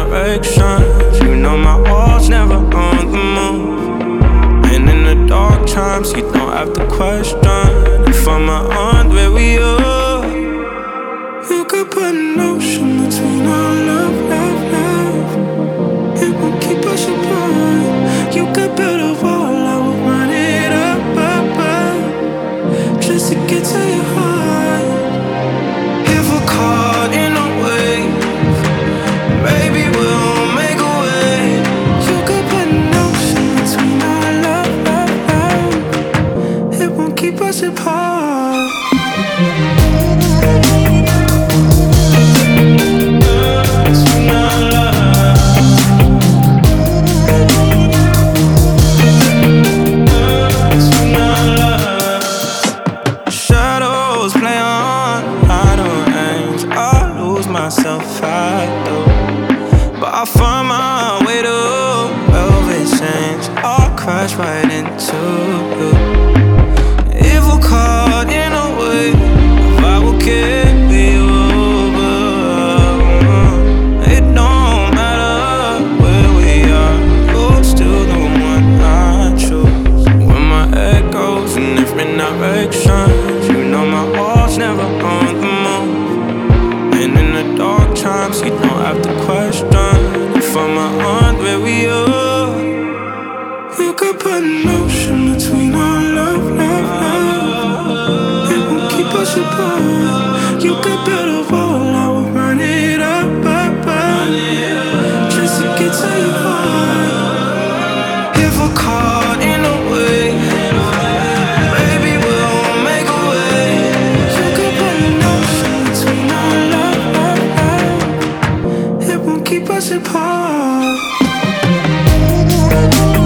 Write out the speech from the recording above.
directions. You know my walls never on the move. And in the dark times, you don't have to question if I'm on where we are. You could put an ocean between our love, love, love. It won't keep us apart. You could build a wall, I will run it up, up, up, just to get to your heart. If we're caught in a wave, maybe we'll make a way. You could put an ocean between our love, love, love. It won't keep us apart. Shadows play on idle aims. I lose myself, I do. But I find my way to velvet chains. I'll crash right into you. If we're caught in a wave, I will carry you over. It don't matter where we are, you're still the one I choose. When my head goes in different directions, you know my walls never on the move. And in the dark times, you don't have to question if I'm on where we are. You could put an ocean between our love, love, love. It won't keep us apart. You could build a wall, I will run it up, up, up, just to get to your heart. If we're caught in a wave, maybe we'll make a way. You could put an ocean between our love, love, love. It won't keep us apart.